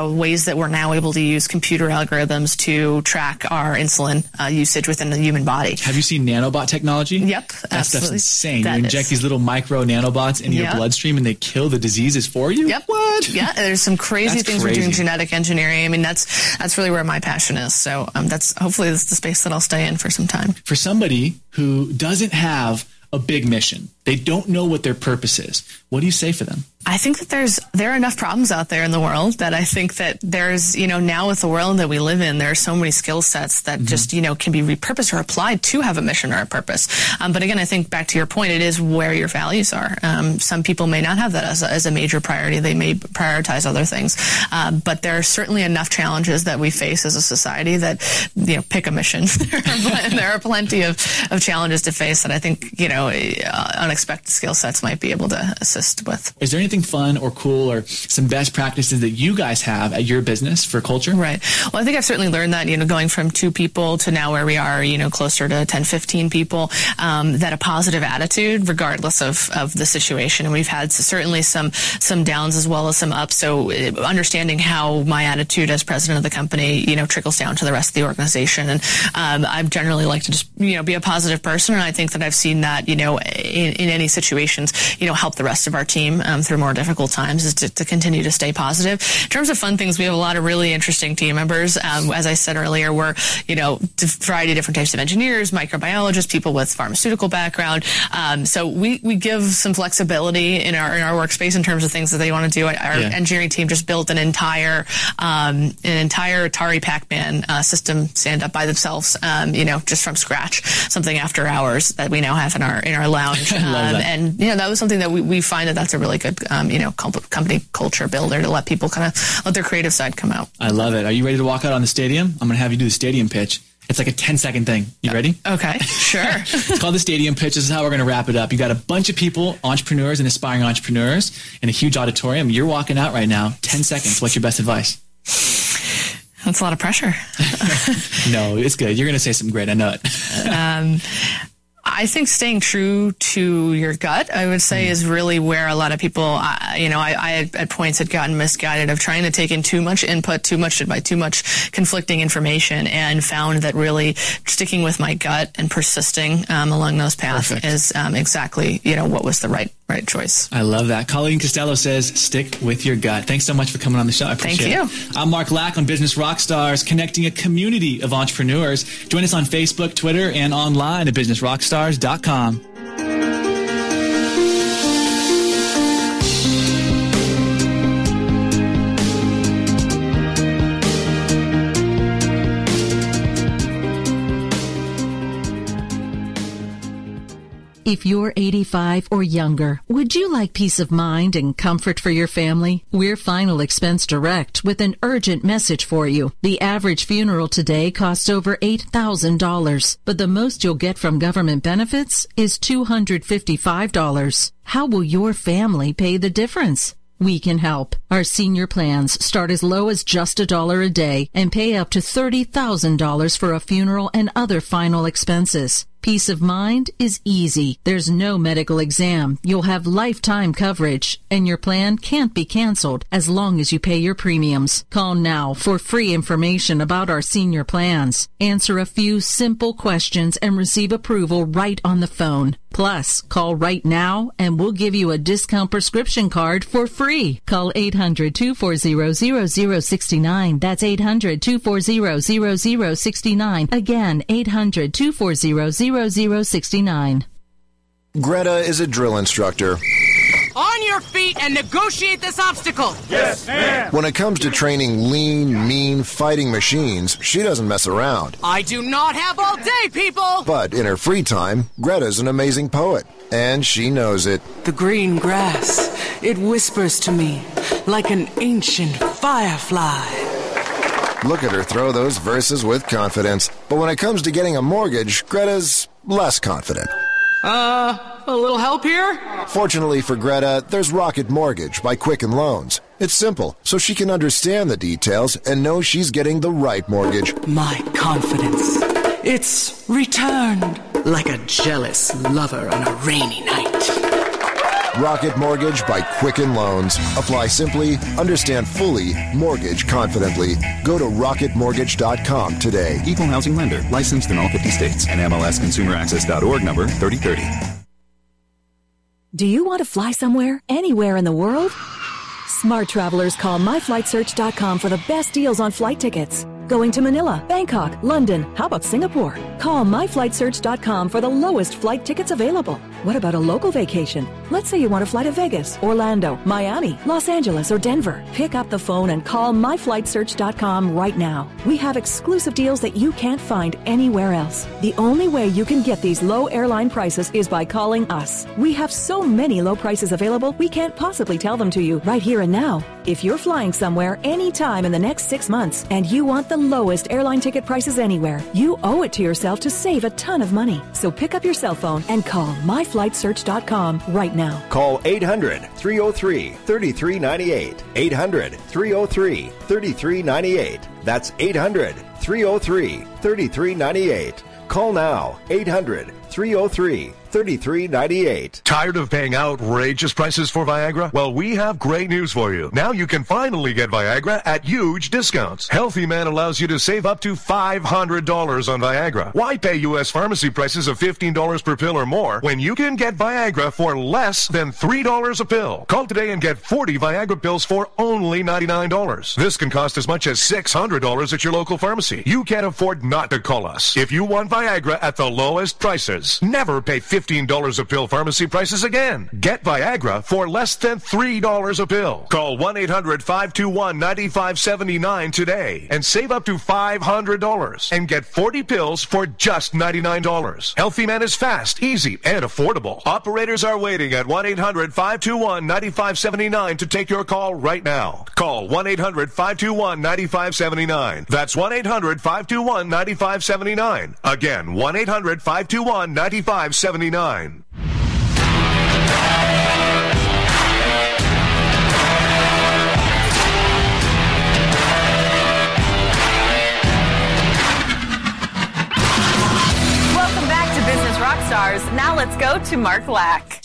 So ways that we're now able to use computer algorithms to track our insulin uh, usage within the human body. Have you seen nanobot technology? Yep, that absolutely. stuff's insane. That you inject is. these little micro nanobots into Yep. your bloodstream and they kill the diseases for you? Yep. What? Yeah, there's some crazy That's things we're doing, crazy. genetic engineering. I mean, that's that's really where my passion is. So um, that's hopefully that's the space that I'll stay in for some time. For somebody who doesn't have a big mission, they don't know what their purpose is, what do you say for them? I think that there's there are enough problems out there in the world that I think that there's, you know, now with the world that we live in, there are so many skill sets that mm-hmm. just, you know, can be repurposed or applied to have a mission or a purpose. Um, but again, I think back to your point, it is where your values are. Um, some people may not have that as a, as a major priority. They may prioritize other things. Um, but there are certainly enough challenges that we face as a society that, you know, pick a mission. there, are, there are plenty of, of challenges to face that I think, you know, uh, unexpected skill sets might be able to assist with. Is there anything fun or cool or some best practices that you guys have at your business for culture? Right. Well, I think I've certainly learned that, you know, going from two people to now where we are, you know, closer to ten, fifteen people, um, that a positive attitude regardless of, of the situation. And we've had certainly some, some downs as well as some ups. So understanding how my attitude as president of the company, you know, trickles down to the rest of the organization. And um, I generally like to just, you know, be a positive person. And I think that I've seen that, you know, in, in any situations, you know, help the rest of our team um, through more difficult times is to, to continue to stay positive. In terms of fun things, we have a lot of really interesting team members. Um, as I said earlier, we're, you know, a variety of different types of engineers, microbiologists, people with pharmaceutical background. Um, so we, we give some flexibility in our in our workspace in terms of things that they want to do. Our yeah. engineering team just built an entire um, an entire Atari Pac-Man uh, system stand up by themselves, um, you know, just from scratch. Something after hours that we now have in our in our lounge. Um, and you know, that was something that we, we find that that's a really good um, you know company culture builder to let people kind of let their creative side come out. I love it. Are you ready to walk out on the stadium? I'm going to have you do the stadium pitch. It's like a ten second thing. You ready? Okay, sure. It's called the stadium pitch. This is how we're going to wrap it up. You got a bunch of people, entrepreneurs and aspiring entrepreneurs in a huge auditorium. You're walking out right now. ten seconds. What's your best advice? That's a lot of pressure. No, it's good. You're going to say something great. I know it. um, I think staying true to your gut, I would say, mm. is really where a lot of people, uh, you know, I, I had, at points had gotten misguided of trying to take in too much input, too much advice, too much conflicting information, and found that really sticking with my gut and persisting um, along those paths Perfect. is um, exactly, you know, what was the right right choice. I love that. Colleen Costello says, stick with your gut. Thanks so much for coming on the show. I appreciate Thank you. it. I'm Mark Lack on Business Rockstars, connecting a community of entrepreneurs. Join us on Facebook, Twitter, and online at business rockstars dot com. If you're eighty-five or younger, would you like peace of mind and comfort for your family? We're Final Expense Direct with an urgent message for you. The average funeral today costs over eight thousand dollars, but the most you'll get from government benefits is two hundred fifty-five dollars. How will your family pay the difference? We can help. Our senior plans start as low as just a dollar a day and pay up to thirty thousand dollars for a funeral and other final expenses. Peace of mind is easy. There's no medical exam. You'll have lifetime coverage, and your plan can't be canceled as long as you pay your premiums. Call now for free information about our senior plans. Answer a few simple questions and receive approval right on the phone. Plus, call right now and we'll give you a discount prescription card for free. Call eight hundred, two four zero, zero zero six nine. That's eight hundred, two four zero, zero zero six nine. Again, eight hundred, two four zero, zero zero six nine. Greta is a drill instructor. On your feet and negotiate this obstacle. Yes, ma'am. When it comes to training lean, mean, fighting machines, she doesn't mess around. I do not have all day, people! But in her free time, Greta's an amazing poet, and she knows it. The green grass, it whispers to me like an ancient firefly. Look at her throw those verses with confidence. But when it comes to getting a mortgage, Greta's less confident. Uh, a little help here? Fortunately for Greta, there's Rocket Mortgage by Quicken Loans. It's simple, so she can understand the details and know she's getting the right mortgage. My confidence. It's returned like a jealous lover on a rainy night. Rocket Mortgage by Quicken Loans. Apply simply, understand fully, mortgage confidently. Go to rocket mortgage dot com today. Equal housing lender. Licensed in all fifty states. And M L S Consumer Access dot org number thirty thirty. Do you want to fly somewhere, anywhere in the world? Smart travelers call my flight search dot com for the best deals on flight tickets. Going to Manila, Bangkok, London, how about Singapore? Call my flight search dot com for the lowest flight tickets available. What about a local vacation? Let's say you want to fly to Vegas, Orlando, Miami, Los Angeles, or Denver. Pick up the phone and call my flight search dot com right now. We have exclusive deals that you can't find anywhere else. The only way you can get these low airline prices is by calling us. We have so many low prices available, we can't possibly tell them to you right here and now. If you're flying somewhere anytime in the next six months and you want the lowest airline ticket prices anywhere, you owe it to yourself to save a ton of money. So pick up your cell phone and call my flight search dot com right now. Call eight hundred, three oh three, three three nine eight. eight hundred, three oh three, three three nine eight. That's eight hundred, three oh three, three three nine eight. Call now. eight hundred, three oh three, three three nine eight. Tired of paying outrageous prices for Viagra? Well, we have great news for you. Now you can finally get Viagra at huge discounts. Healthy Man allows you to save up to five hundred dollars on Viagra. Why pay U S pharmacy prices of fifteen dollars per pill or more when you can get Viagra for less than three dollars a pill? Call today and get forty Viagra pills for only ninety-nine dollars. This can cost as much as six hundred dollars at your local pharmacy. You can't afford not to call us. If you want Viagra at the lowest prices, never pay fifteen dollars a pill pharmacy prices again. Get Viagra for less than three dollars a pill. Call one eight hundred, five two one, nine five seven nine today and save up to five hundred dollars and get forty pills for just ninety-nine dollars. Healthy Man is fast, easy, and affordable. Operators are waiting at one eight hundred, five two one, nine five seven nine to take your call right now. Call one eight hundred, five two one, nine five seven nine. That's one eight hundred, five two one, nine five seven nine. Again, one eight hundred, five two one, nine five seven nine. Welcome back to Business Rockstars. Now let's go to Mark Lack.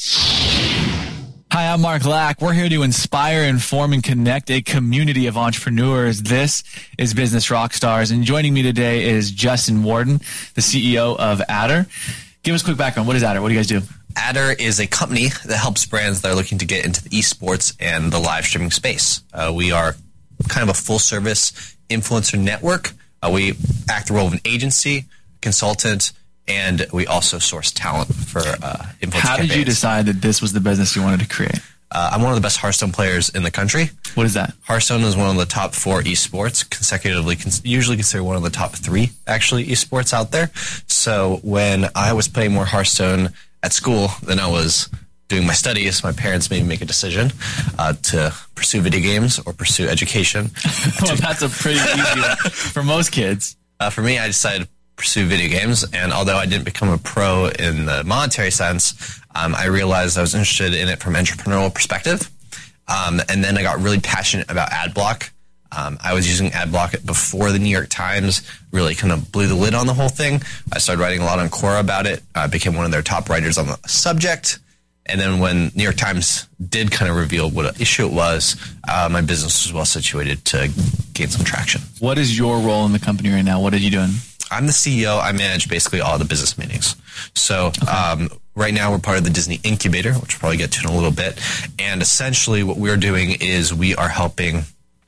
Hi, I'm Mark Lack. We're here to inspire, inform, and connect a community of entrepreneurs. This is Business Rockstars, and joining me today is Justin Warden, the C E O of Adder. Give us a quick background. What is Adder? What do you guys do? Adder is a company that helps brands that are looking to get into the esports and the live streaming space. Uh, we are kind of a full-service influencer network. Uh, we act the role of an agency, consultant, and we also source talent for uh, influencer How campaigns. did you decide that this was the business you wanted to create? Uh, I'm one of the best Hearthstone players in the country. What is that? Hearthstone is one of the top four esports, consecutively, cons- usually considered one of the top three, actually, esports out there. So when I was playing more Hearthstone at school than I was doing my studies, my parents made me make a decision uh, to pursue video games or pursue education. Well, that's a pretty easy one for most kids. Uh, for me, I decided to pursue video games, and although I didn't become a pro in the monetary sense, um, I realized I was interested in it from an entrepreneurial perspective. Um, and then I got really passionate about AdBlock. Um, I was using AdBlock before the New York Times really kind of blew the lid on the whole thing. I started writing a lot on Quora about it. I became one of their top writers on the subject. And then when New York Times did kind of reveal what an issue it was, uh, my business was well situated to gain some traction. What is your role in the company right now? What are you doing? I'm the C E O. I manage basically all the business meetings. So okay. um, right now we're part of the Disney Incubator, which we'll probably get to in a little bit. And essentially what we're doing is we are helping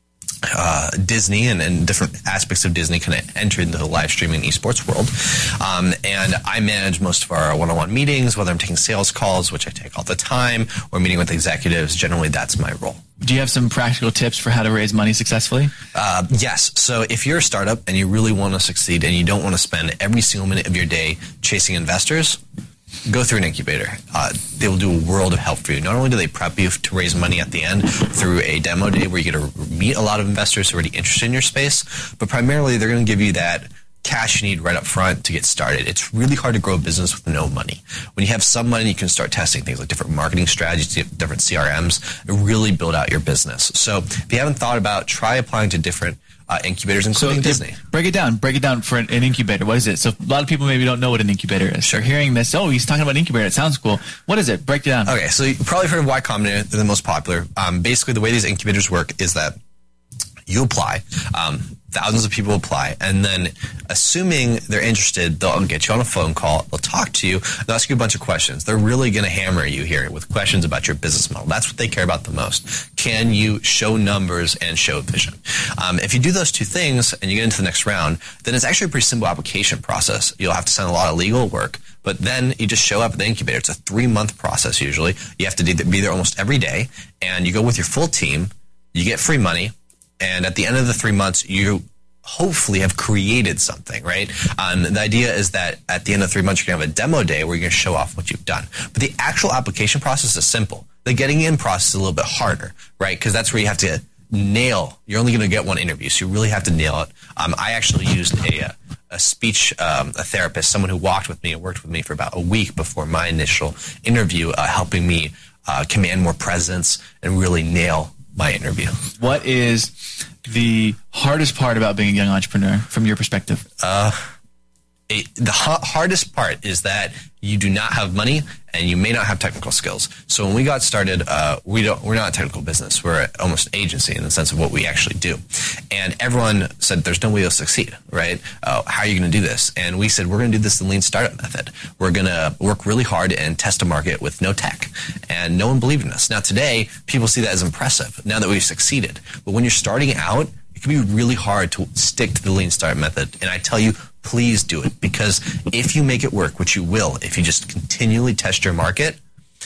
uh, Disney and, and different aspects of Disney kind of enter into the live streaming esports world. Um, and I manage most of our one-on-one meetings, whether I'm taking sales calls, which I take all the time, or meeting with executives. Generally, that's my role. Do you have some practical tips for how to raise money successfully? Uh, yes. So if you're a startup and you really want to succeed and you don't want to spend every single minute of your day chasing investors, go through an incubator. Uh, they will do a world of help for you. Not only do they prep you to raise money at the end through a demo day where you get to meet a lot of investors who are already interested in your space, but primarily they're going to give you that cash you need right up front to get started. It's really hard to grow a business with no money. When you have some money, you can start testing things like different marketing strategies, different C R Ms, and really build out your business. So if you haven't thought about, try applying to different uh, incubators, including so, Disney. Break it down. Break it down for an, an incubator. What is it? So a lot of people maybe don't know what an incubator is. Sure. They're hearing this. Oh, he's talking about an incubator. It sounds cool. What is it? Break it down. Okay, so you probably heard of Y Combinator. They're the most popular. Um, basically, the way these incubators work is that you apply. Um, thousands of people apply, and then assuming they're interested, they'll get you on a phone call, they'll talk to you, they'll ask you a bunch of questions. They're really going to hammer you here with questions about your business model. That's what they care about the most. Can you show numbers and show vision? Um, if you do those two things and you get into the next round, then it's actually a pretty simple application process. You'll have to send a lot of legal work, but then you just show up at the incubator. It's a three-month process usually. You have to be there almost every day, and you go with your full team. You get free money. And at the end of the three months, you hopefully have created something, right? Um, the idea is that at the end of three months, you're going to have a demo day where you're going to show off what you've done. But the actual application process is simple. The getting in process is a little bit harder, right? Because that's where you have to nail. You're only going to get one interview, so you really have to nail it. Um, I actually used a, a speech um, a therapist, someone who walked with me and worked with me for about a week before my initial interview, uh, helping me uh, command more presence and really nail my interview. What is the hardest part about being a young entrepreneur from your perspective? Uh, it, the ha- hardest part is that you do not have money and you may not have technical skills. So when we got started, uh, we don't, we're not a technical business. We're almost an agency in the sense of what we actually do. And everyone said, there's no way you'll succeed, right? Uh, how are you going to do this? And we said, we're going to do this in the lean startup method. We're going to work really hard and test a market with no tech. And no one believed in us. Now today, people see that as impressive now that we've succeeded. But when you're starting out, it can be really hard to stick to the lean startup method. And I tell you, please do it, because if you make it work, which you will, if you just continually test your market,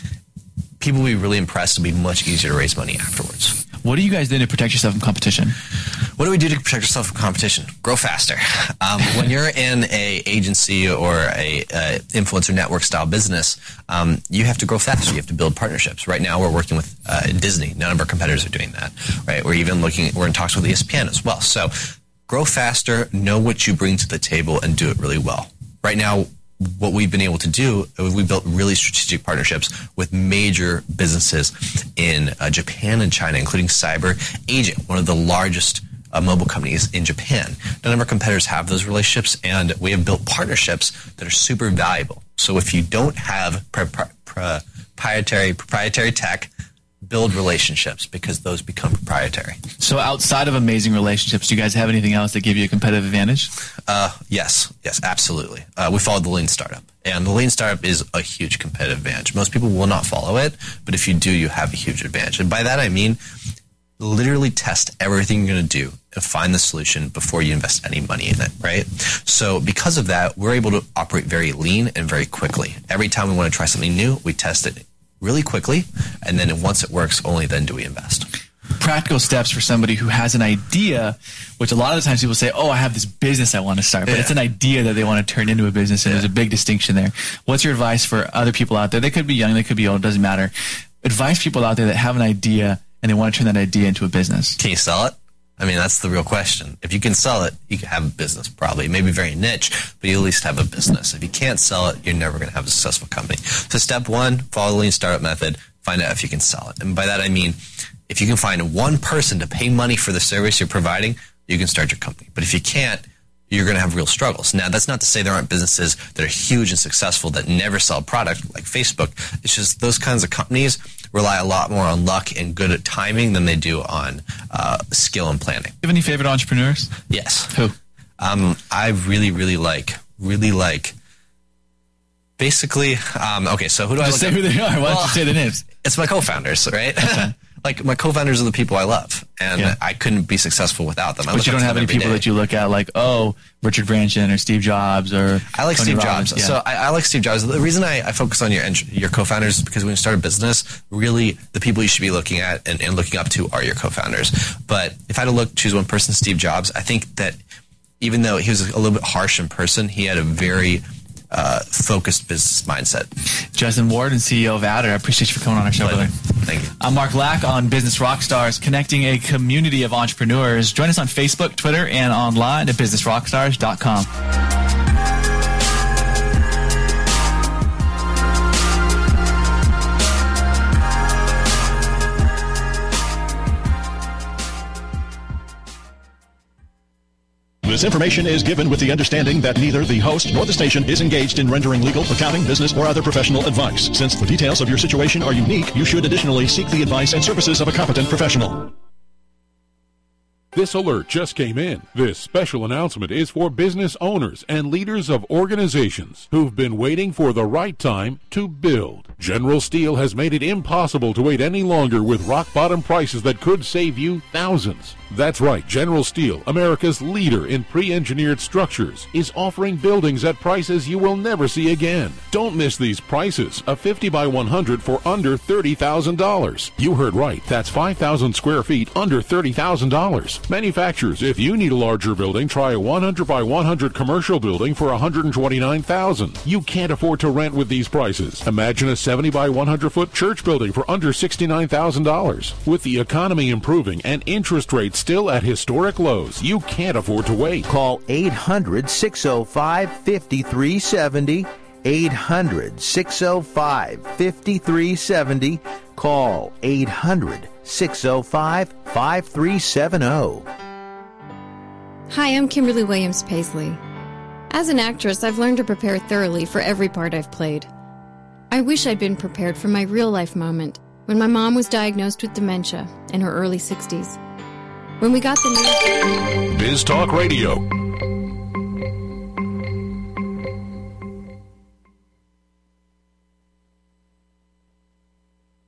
people will be really impressed. It'll be much easier to raise money afterwards. What do you guys do to protect yourself from competition? What do we do to protect yourself from competition? Grow faster. Um, when you're in a agency or a uh, influencer network style business, um, you have to grow faster. You have to build partnerships. Right now, we're working with uh, Disney. None of our competitors are doing that. Right? We're even looking. We're in talks with E S P N as well. So, grow faster. Know what you bring to the table, and do it really well. Right now, what we've been able to do, we built really strategic partnerships with major businesses in uh, Japan and China, including Cyber Agent, one of the largest uh, mobile companies in Japan. None of our competitors have those relationships, and we have built partnerships that are super valuable. So if you don't have pro- pro- proprietary proprietary tech, build relationships, because those become proprietary. So outside of amazing relationships, do you guys have anything else that give you a competitive advantage? Uh, yes, yes, absolutely. Uh, we followed the lean startup, and the lean startup is a huge competitive advantage. Most people will not follow it, but if you do, you have a huge advantage. And by that, I mean literally test everything you're going to do and find the solution before you invest any money in it, right? So because of that, we're able to operate very lean and very quickly. Every time we want to try something new, we test it really quickly, and then once it works, only then do we invest. Practical steps for somebody who has an idea, which a lot of the times people say, oh, I have this business I want to start, but yeah. It's an idea that they want to turn into a business, and yeah. There's a big distinction there. What's your advice for other people out there? They could be young, they could be old, it doesn't matter. Advise people out there that have an idea and they want to turn that idea into a business. Can you sell it? I mean, that's the real question. If you can sell it, you can have a business probably. Maybe very niche, but you at least have a business. If you can't sell it, you're never going to have a successful company. So step one, follow the lean startup method, find out if you can sell it. And by that I mean, if you can find one person to pay money for the service you're providing, you can start your company. But if you can't, you're going to have real struggles. Now, that's not to say there aren't businesses that are huge and successful that never sell a product, like Facebook. It's just those kinds of companies rely a lot more on luck and good at timing than they do on uh, skill and planning. Do you have any favorite entrepreneurs? Yes. Who? Um, I really, really like, really like, basically, um, okay, so who do Just I look say at? who they are. Why well, don't you say the names? It's my co-founders, right? Okay. Like, my co-founders are the people I love, and yeah. I couldn't be successful without them. I but you don't have any people day. that you look at like, oh, Richard Branson or Steve Jobs or I like Tony Steve Robbins. Jobs. Yeah. So I, I like Steve Jobs. The reason I, I focus on your your co-founders is because when you start a business, really the people you should be looking at and, and looking up to are your co-founders. But if I had to look, choose one person, Steve Jobs, I think that even though he was a little bit harsh in person, he had a very Uh, focused business mindset. Justin Ward, and C E O of Adder, I appreciate you for coming on our show, brother. Thank you. I'm Mark Lack on Business Rockstars, connecting a community of entrepreneurs. Join us on Facebook, Twitter, and online at business rockstars dot com. This information is given with the understanding that neither the host nor the station is engaged in rendering legal, accounting, business, or other professional advice. Since the details of your situation are unique, you should additionally seek the advice and services of a competent professional. This alert just came in. This special announcement is for business owners and leaders of organizations who've been waiting for the right time to build. General Steel has made it impossible to wait any longer with rock-bottom prices that could save you thousands. That's right, General Steel, America's leader in pre-engineered structures, is offering buildings at prices you will never see again. Don't miss these prices. A fifty by one hundred for under thirty thousand dollars. You heard right. That's five thousand square feet under thirty thousand dollars. Manufacturers, if you need a larger building, try a one hundred by one hundred commercial building for one hundred twenty-nine thousand dollars. You can't afford to rent with these prices. Imagine a seventy by one hundred foot church building for under sixty-nine thousand dollars. With the economy improving and interest rates still at historic lows, you can't afford to wait. Call eight hundred, six oh five, five three seven oh. eight hundred, six oh five, five three seven oh. Call eight hundred, six oh five, five three seven oh. Hi, I'm Kimberly Williams Paisley. As an actress, I've learned to prepare thoroughly for every part I've played. I wish I'd been prepared for my real-life moment when my mom was diagnosed with dementia in her early sixties. When we got the news... Biz Talk Radio.